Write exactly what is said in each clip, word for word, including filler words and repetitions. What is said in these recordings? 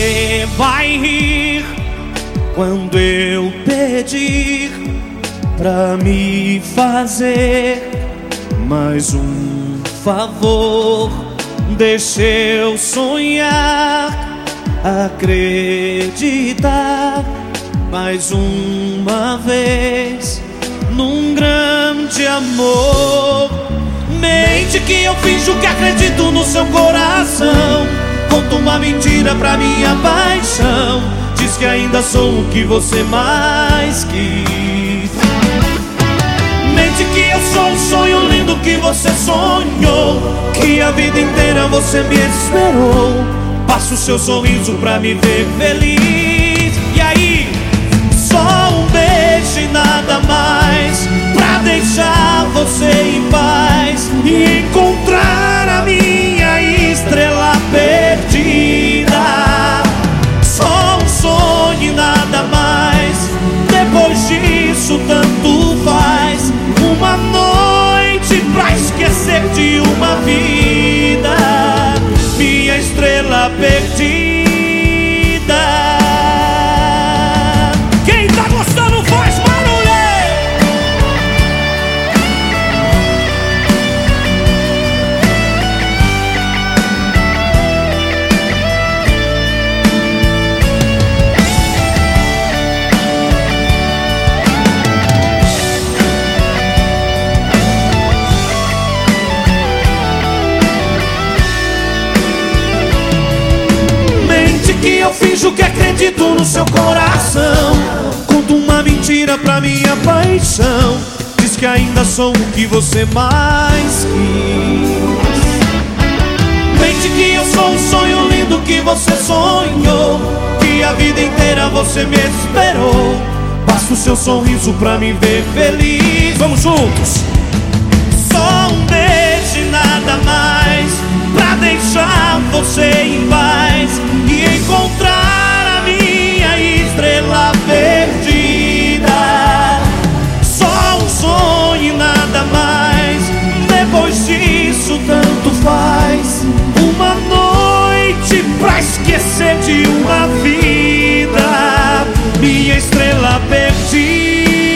Você vai rir quando eu pedir pra me fazer mais um favor. Deixa eu sonhar, acreditar mais uma vez num grande amor. Mente que eu finjo que acredito no seu coração. Conto uma mentira pra minha paixão. Diz que ainda sou o que você mais quis. Mente que eu sou um sonho lindo que você sonhou, que a vida inteira você me esperou. Passo o seu sorriso pra me ver feliz. E aí? Só um beijo e nada mais, pra deixar você em paz e encontrar a minha estrela perdida. Só um sonho e nada mais, depois disso tanto faz. Uma noite pra esquecer de uma vida, minha estrela perdida. Quem tá gostando faz barulho! Eu finjo que acredito no seu coração. Conto uma mentira pra minha paixão. Diz que ainda sou o que você mais quis. Mente que eu sou um sonho lindo que você sonhou, que a vida inteira você me esperou. Basta o seu sorriso pra me ver feliz. Vamos juntos! Só um beijo e nada mais, pra deixar você em paz e encontrar a minha estrela perdida. Só um sonho e nada mais, depois disso tanto faz. Uma noite pra esquecer de uma vida, minha estrela perdida.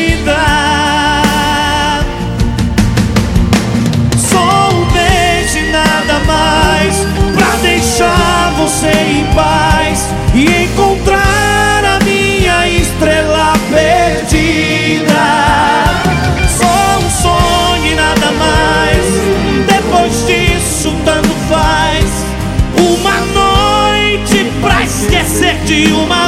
Você em paz e encontrar a minha estrela perdida. Só um sonho e nada mais, depois disso tanto faz. Uma noite pra esquecer de uma